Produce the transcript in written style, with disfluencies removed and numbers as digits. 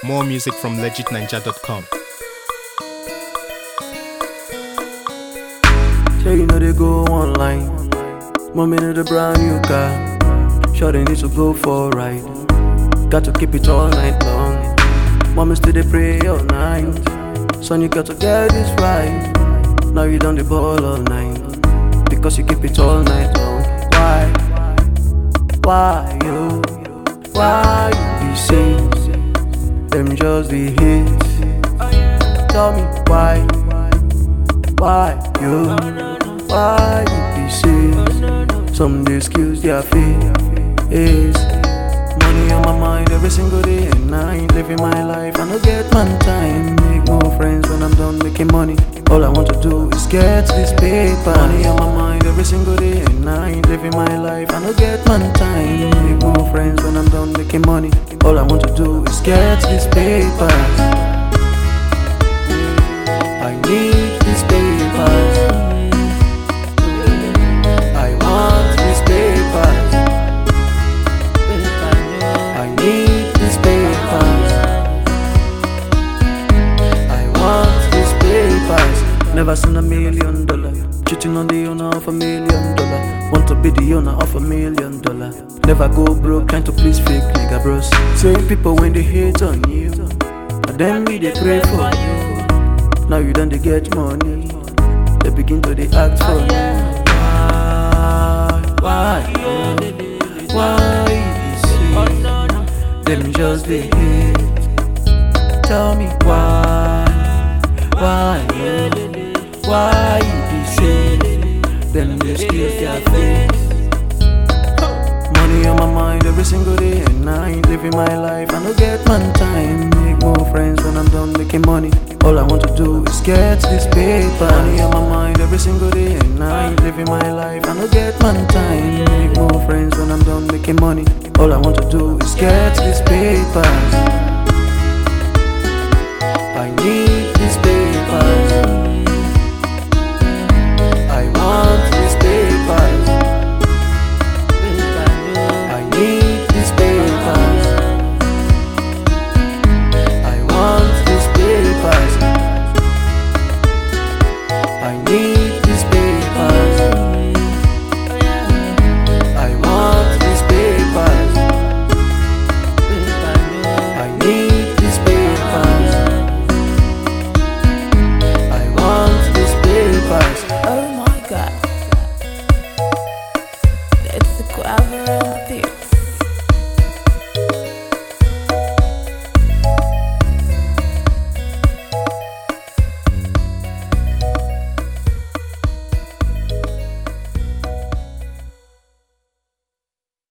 More music from legitninja.com. Say you know they go online. Mommy need a brand new car. Sure they need to go for a ride. Got to keep it all night long. Mommy still they pray all night. Son, you got to get this right. Now you done the ball all night. Because you keep it all night long. Why? Why you? Why you be saying them just the hits? Tell me why? Why you? Why you be saying some they excuse their face? Money on my mind every single day and night. Living my life, I don't get man time. Make more friends when I'm done making money. All I want to do is get this paper. Money on my mind every single day and night. Living my life, I don't get man time. Make more friends when I'm done making money. All I want to do is get this paper. I need these papers. I want these papers. I need these papers. I want these papers. Never seen $1 million. Cheating on the owner of $1 million. Want to be the owner of $1 million. Never go broke trying to please fake nigga bros. Same people when they hate on you, but then we they pray for you. Now you done they get money, they begin to they act for you. Why you say them just they hate? Tell me why you be saying them they excuse their face? Money on my mind every single day and night. Living my life, I don't get man time. Make more friends when I'm done making money. All I want to do is get this paper. Money on my mind every single day and night. Living my life, I don't get man time. Make more friends when I'm done making money. All I want to do is get this paper.